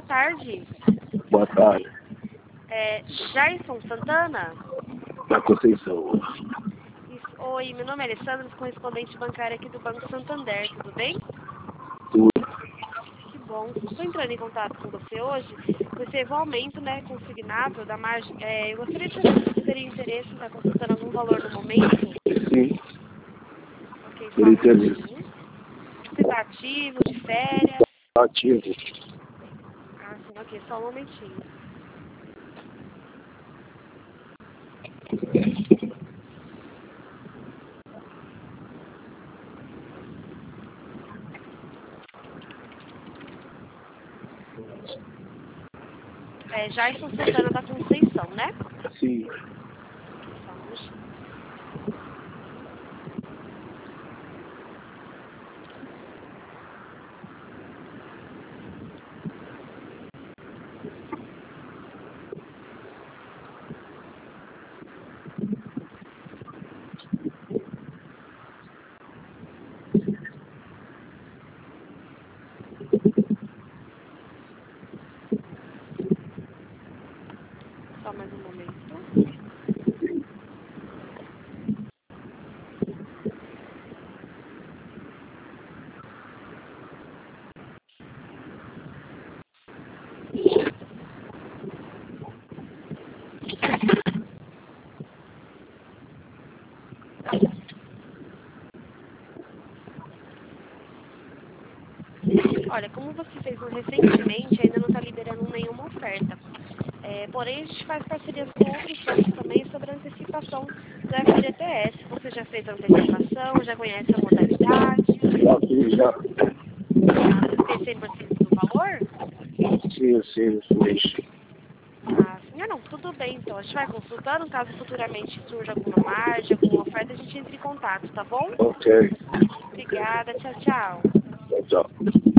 boa tarde. Boa tarde. Jairson Santana? Da Conceição. Oi, meu nome é Alessandra, sou correspondente bancária aqui do Banco Santander, tudo bem? Tudo. Que bom. Estou entrando em contato com você hoje, por ser o aumento, né, consignável da margem. Eu gostaria de saber se você teria interesse em estar consultando algum valor no momento. Sim. Ok, só Teria um interesse. minutinho. Você está ativo, de férias? Ativo. Ah, sim, ok, só um momentinho. Jairson Santana da Conceição, né? Sim. Só um minutinho. Só mais um momento. Olha, como você fez recentemente, ainda não está liberando nenhuma oferta. Porém, a gente faz parcerias com outros bancos também sobre a antecipação do FGTS. Você já fez a antecipação, já conhece a modalidade? Já. Você fez 100% do valor? Sim, sim. Ah, sim, não, tudo bem então. A gente vai consultando, caso futuramente surja alguma margem, alguma oferta, a gente entra em contato, tá bom? Ok. Obrigada, tchau, tchau. Tchau.